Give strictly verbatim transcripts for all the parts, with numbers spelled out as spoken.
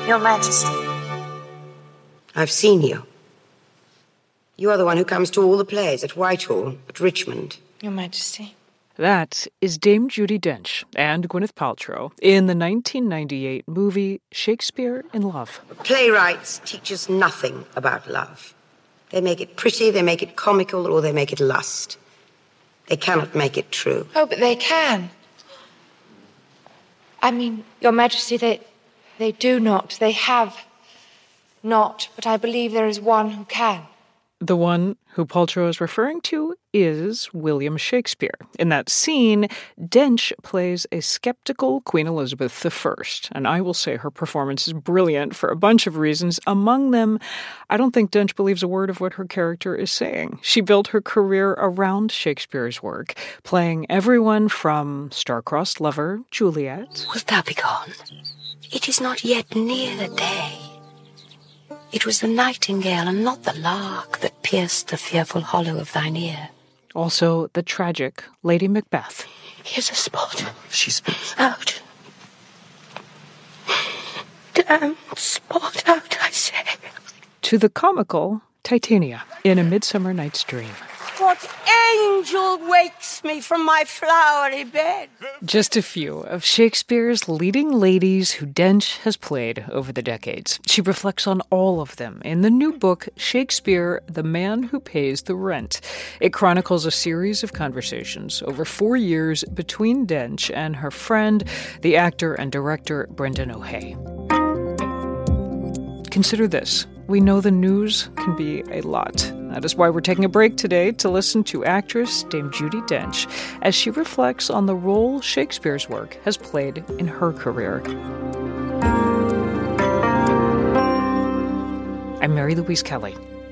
Your Majesty. I've seen you. You are the one who comes to all the plays at Whitehall, at Richmond. Your Majesty. That is Dame Judi Dench and Gwyneth Paltrow in the nineteen ninety-eight movie Shakespeare in Love. Playwrights teach us nothing about love. They make it pretty, they make it comical, or they make it lust. They cannot make it true. Oh, but they can. I mean, Your Majesty, they, they do not. They have not. But I believe there is one who can. The one who Paltrow is referring to is William Shakespeare. In that scene, Dench plays a skeptical Queen Elizabeth the First, and I will say her performance is brilliant for a bunch of reasons. Among them, I don't think Dench believes a word of what her character is saying. She built her career around Shakespeare's work, playing everyone from star-crossed lover Juliet. Wilt thou be gone? It is not yet near the day. It was the nightingale and not the lark that pierced the fearful hollow of thine ear. Also, the tragic Lady Macbeth. Here's a spot. She's out. Damn spot out, I say. To the comical Titania in A Midsummer Night's Dream. What angel wakes me from my flowery bed? Just a few of Shakespeare's leading ladies who Dench has played over the decades. She reflects on all of them in the new book, Shakespeare, The Man Who Pays the Rent. It chronicles a series of conversations over four years between Dench and her friend, the actor and director Brendan O'Hay. Consider this. We know the news can be a lot. That is why we're taking a break today to listen to actress Dame Judi Dench as she reflects on the role Shakespeare's work has played in her career. I'm Mary Louise Kelly.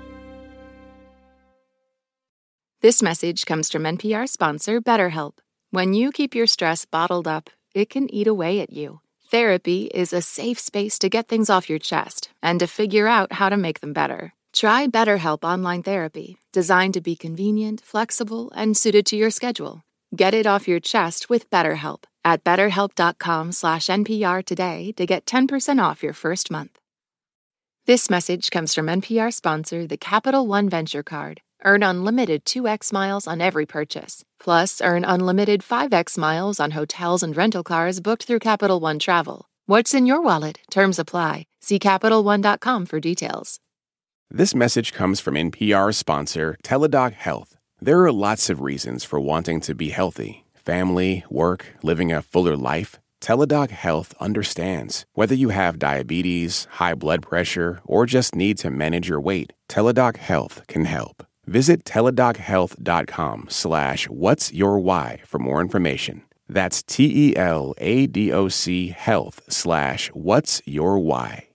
This message comes from N P R sponsor BetterHelp. When you keep your stress bottled up, it can eat away at you. Therapy is a safe space to get things off your chest and to figure out how to make them better. Try BetterHelp Online Therapy, designed to be convenient, flexible, and suited to your schedule. Get it off your chest with BetterHelp at betterhelp.com slash NPR today to get ten percent off your first month. This message comes from N P R sponsor, the Capital One Venture Card. Earn unlimited two x miles on every purchase. Plus, earn unlimited five x miles on hotels and rental cars booked through Capital One Travel. What's in your wallet? Terms apply. See Capital One dot com for details. This message comes from N P R sponsor Teladoc Health. There are lots of reasons for wanting to be healthy. Family, work, living a fuller life. Teladoc Health understands. Whether you have diabetes, high blood pressure, or just need to manage your weight, Teladoc Health can help. Visit teladochealth.com slash what's your why for more information. That's T-E-L-A-D-O-C health slash what's your why.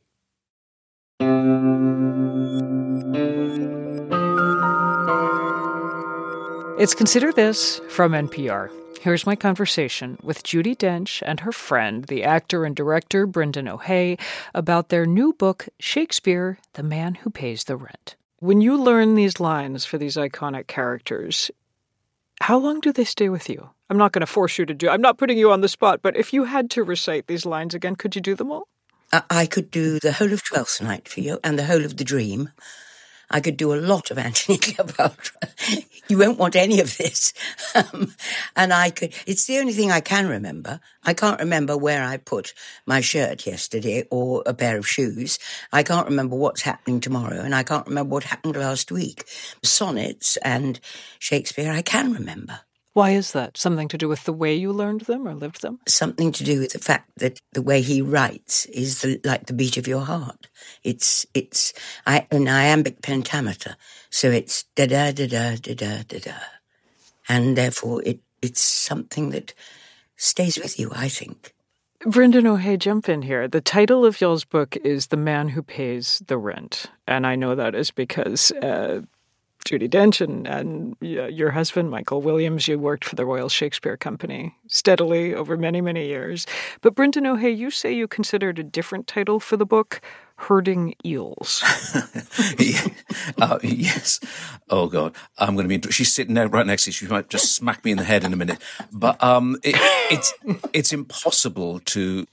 It's Consider This from N P R. Here's my conversation with Judi Dench and her friend, the actor and director Brendan O'Hay, about their new book, Shakespeare, The Man Who Pays the Rent. When you learn these lines for these iconic characters, how long do they stay with you? I'm not going to force you to do I'm not putting you on the spot, but if you had to recite these lines again, could you do them all? I could do the whole of Twelfth Night for you and the whole of The Dream. I could do a lot of Antony Cleopatra. You won't want any of this. Um, and I could, it's the only thing I can remember. I can't remember where I put my shirt yesterday or a pair of shoes. I can't remember what's happening tomorrow, and I can't remember what happened last week. Sonnets and Shakespeare, I can remember. Why is that? Something to do with the way you learned them or lived them? Something to do with the fact that the way he writes is the, like the beat of your heart. It's it's I, an iambic pentameter, so it's da da da da da da da da, and therefore it it's something that stays with you, I think. Brendan O'Hay, jump in here. The title of y'all's book is The Man Who Pays the Rent, and I know that is because Uh, Judi Dench and, and your husband, Michael Williams, you worked for the Royal Shakespeare Company steadily over many, many years. But Brendan O'Hay, you say you considered a different title for the book, Herding Eels. yeah. uh, yes. Oh, God. I'm going to be... She's sitting there right next to you. She might just smack me in the head in a minute. But um, it, it's it's impossible to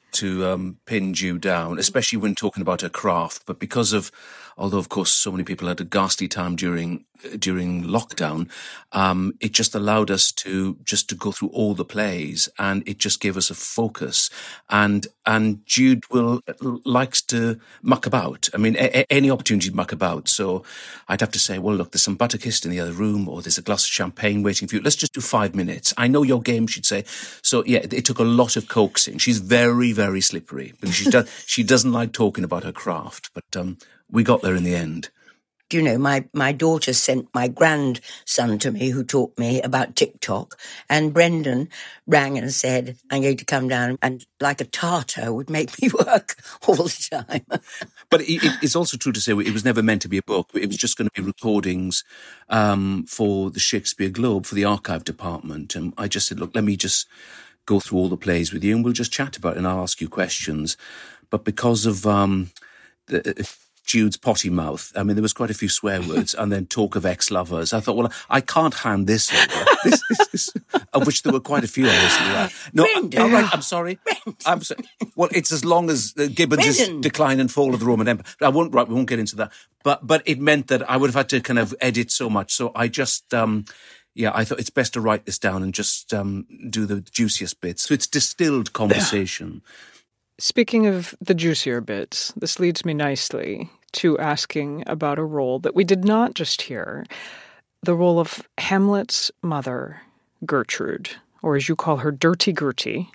to um, pin Jude down, especially when talking about her craft. But because of, although of course so many people had a ghastly time during during lockdown, um, it just allowed us to just to go through all the plays, and it just gave us a focus. And and Jude will likes to muck about. I mean, a, a, any opportunity to muck about. So I'd have to say, well, look, there's some butterkist in the other room, or there's a glass of champagne waiting for you. Let's just do five minutes. I know your game, she'd say. So yeah, it, it took a lot of coaxing. She's very, very slippery because she does she doesn't like talking about her craft, but um, we got there in the end. You know, my, my daughter sent my grandson to me who taught me about TikTok, and Brendan rang and said, I'm going to come down, and like a tartar would make me work all the time. But it, it's also true to say it was never meant to be a book. It was just going to be recordings um, for the Shakespeare Globe, for the archive department. And I just said, look, let me just go through all the plays with you and we'll just chat about it and I'll ask you questions. But because of um, the... Jude's potty mouth. I mean, there was quite a few swear words and then talk of ex-lovers. I thought, well, I can't hand this over. This, this, this, of which there were quite a few, honestly. No, Brendan. all right, I'm sorry. Brendan. I'm sorry. Well, it's as long as uh, Gibbons' Brendan. Decline and Fall of the Roman Empire. I won't, right, we won't get into that. But but it meant that I would have had to kind of edit so much. So I just... Um, Yeah, I thought it's best to write this down and just um, do the juiciest bits. So it's distilled conversation. Speaking of the juicier bits, this leads me nicely to asking about a role that we did not just hear, the role of Hamlet's mother, Gertrude, or as you call her, Dirty Gertie.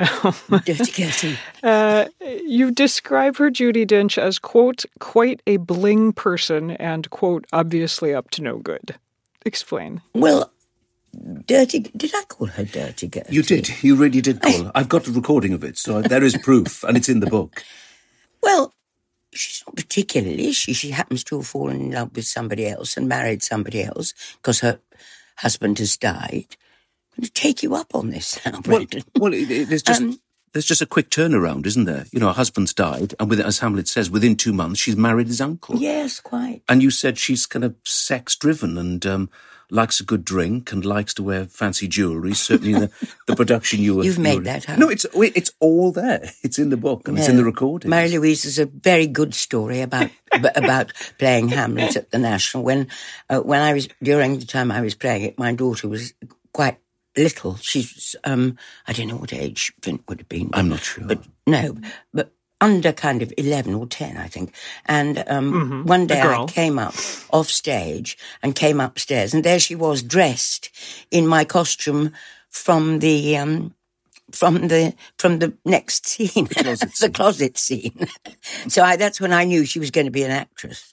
Dirty Gertie. Uh, you describe her, Judi Dench, as, quote, quite a bling person and, quote, obviously up to no good. Explain. Well, Dirty... Did I call her Dirty Gertie? You did. You really did call her. I've got a recording of it, so there is proof, and it's in the book. Well, she's not particularly, is she? She happens to have fallen in love with somebody else and married somebody else because her husband has died. I'm going to take you up on this now, Brendan. Well, well it, it, there's just... Um, There's just a quick turnaround, isn't there? You know, her husband's died, and with, as Hamlet says, within two months, she's married his uncle. Yes, quite. And you said she's kind of sex-driven and um, likes a good drink and likes to wear fancy jewellery. Certainly the, the production you were... You've made were, that up. No, it's it's all there. It's in the book and no, it's in the recording. Mary Louise is a very good story about about playing Hamlet at the National. When, uh, when I was, during the time I was playing it, my daughter was quite... little. She's, um, I don't know what age Vint would have been. But, I'm not sure. But no, but under kind of eleven or ten, I think. And um, mm-hmm. one day I came up off stage and came upstairs, and there she was dressed in my costume from the, um, from the, from the next scene. The closet the scene. closet scene. So I, that's when I knew she was going to be an actress.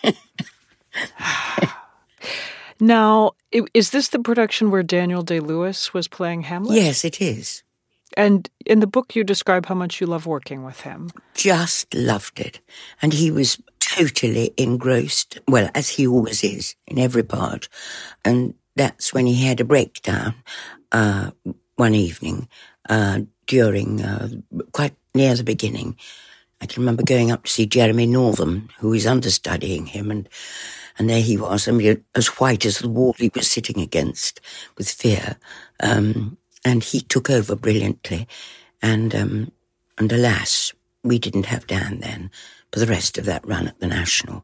Now, is this the production where Daniel Day-Lewis was playing Hamlet? Yes, it is. And in the book, you describe how much you love working with him. Just loved it. And he was totally engrossed, well, as he always is, in every part. And that's when he had a breakdown uh, one evening uh, during, uh, quite near the beginning. I can remember going up to see Jeremy Northam, who was understudying him, and And there he was, I mean, as white as the wall he was sitting against with fear. Um, and he took over brilliantly. And, um, and alas, we didn't have Dan then for the rest of that run at the National.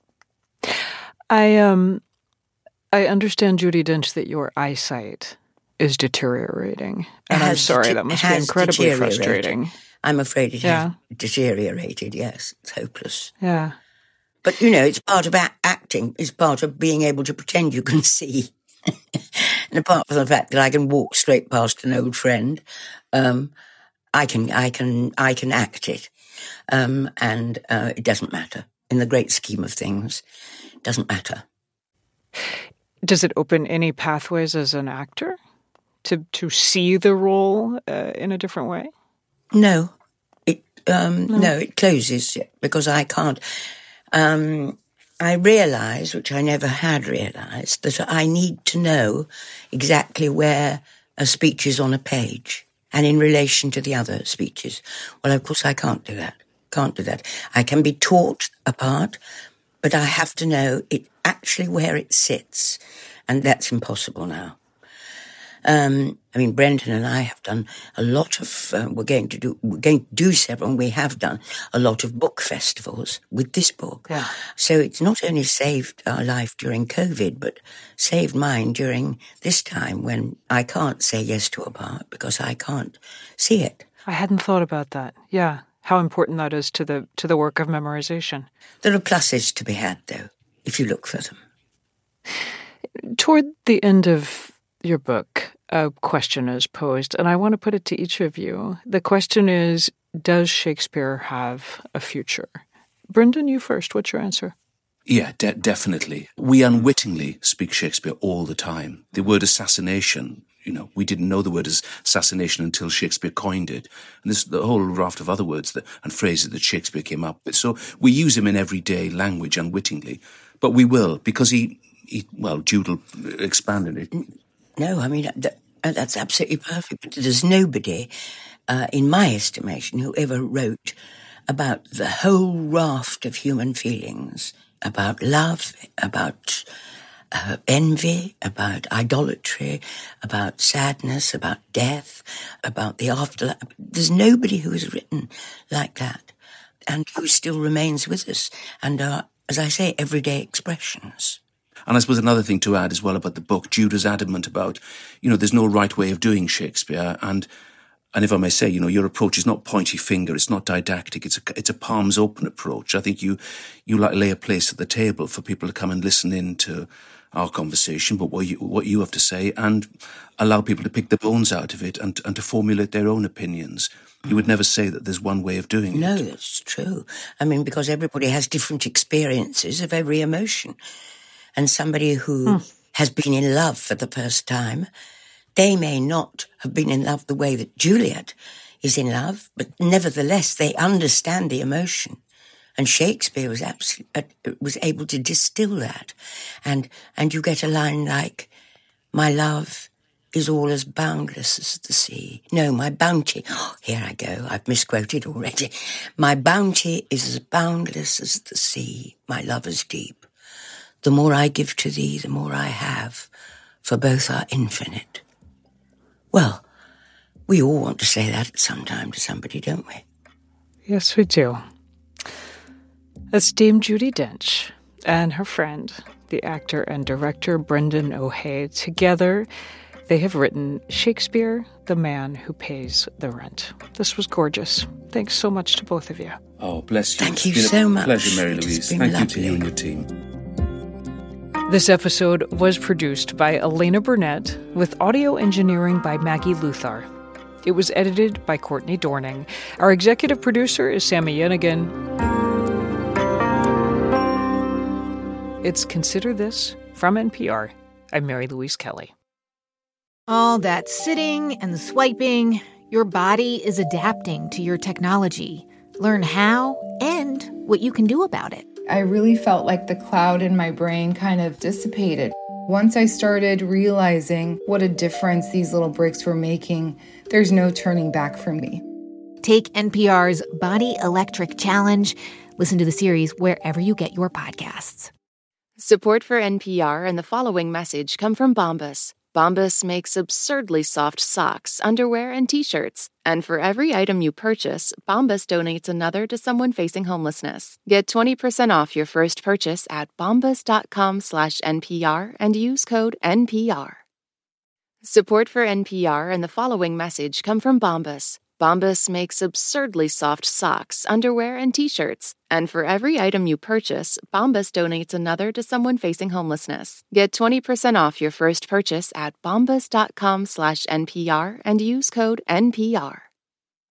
I, um, I understand, Judi Dench, that your eyesight is deteriorating. And I'm sorry, de- that must be incredibly frustrating. I'm afraid it yeah. has deteriorated, yes. It's hopeless. Yeah. But, you know, it's part of a- acting. It's part of being able to pretend you can see. And apart from the fact that I can walk straight past an old friend, um, I can, I can, I can act it. Um, and uh, it doesn't matter. In the great scheme of things, it doesn't matter. Does it open any pathways as an actor to, to see the role uh, in a different way? No. It, um, no. no, it closes it because I can't... Um, I realise, which I never had realised, that I need to know exactly where a speech is on a page and in relation to the other speeches. Well, of course, I can't do that. Can't do that. I can be taught a part, but I have to know it actually where it sits, and that's impossible now. Um, I mean, Brendan and I have done a lot of, uh, we're going to do, we're going to do several, and we have done a lot of book festivals with this book. Yeah. So it's not only saved our life during COVID, but saved mine during this time when I can't say yes to a part because I can't see it. I hadn't thought about that. Yeah. How important that is to the to the work of memorization. There are pluses to be had, though, if you look for them. Toward the end of your book, a question is posed, and I want to put it to each of you. The question is, does Shakespeare have a future? Brendan, you first. What's your answer? Yeah, de- definitely. We unwittingly speak Shakespeare all the time. The word assassination, you know, we didn't know the word assassination until Shakespeare coined it. And there's the whole raft of other words that, and phrases that Shakespeare came up with. So we use him in everyday language unwittingly. But we will, because he, he well, Jude will expand on it. No, I mean, that, that's absolutely perfect. But there's nobody, uh, in my estimation, who ever wrote about the whole raft of human feelings, about love, about uh, envy, about idolatry, about sadness, about death, about the afterlife. There's nobody who has written like that and who still remains with us and are, as I say, everyday expressions. And I suppose another thing to add as well about the book, Jude is adamant about, you know, there's no right way of doing Shakespeare. And And if I may say, you know, your approach is not pointy finger, it's not didactic, it's a, it's a palms open approach. I think you, you like lay a place at the table for people to come and listen in to our conversation, but what you, what you have to say, and allow people to pick the bones out of it and, and to formulate their own opinions. You would never say that there's one way of doing no, it. No, that's true. I mean, because everybody has different experiences of every emotion. And somebody who mm. has been in love for the first time, they may not have been in love the way that Juliet is in love, but nevertheless, they understand the emotion. And Shakespeare was absolutely, uh, was able to distill that. And, and you get a line like, my love is all as boundless as the sea. No, my bounty, oh, here I go, I've misquoted already. My bounty is as boundless as the sea, my love is deep. The more I give to thee, the more I have, for both are infinite. Well, we all want to say that at some time to somebody, don't we? Yes, we do. That's Dame Judi Dench and her friend, the actor and director Brendan O'Hay. Together, they have written Shakespeare, the Man Who Pays the Rent. This was gorgeous. Thanks so much to both of you. Oh, bless you. Thank you so much. Pleasure, Mary Louise. Thank lovely. you to you and your team. This episode was produced by Elena Burnett with audio engineering by Maggie Luthar. It was edited by Courtney Dorning. Our executive producer is Sammy Yenigan. It's Consider This from N P R. I'm Mary Louise Kelly. All that sitting and swiping, your body is adapting to your technology. Learn how and what you can do about it. I really felt like the cloud in my brain kind of dissipated. Once I started realizing what a difference these little breaks were making, there's no turning back for me. Take N P R's Body Electric Challenge. Listen to the series wherever you get your podcasts. Support for N P R and the following message come from Bombas. Bombas makes absurdly soft socks, underwear, and T-shirts. And for every item you purchase, Bombas donates another to someone facing homelessness. Get twenty percent off your first purchase at bombas.com slash NPR and use code N P R. Support for N P R and the following message come from Bombas. Bombas makes absurdly soft socks, underwear, and T-shirts. And for every item you purchase, Bombas donates another to someone facing homelessness. Get twenty percent off your first purchase at bombas.com slash NPR and use code N P R.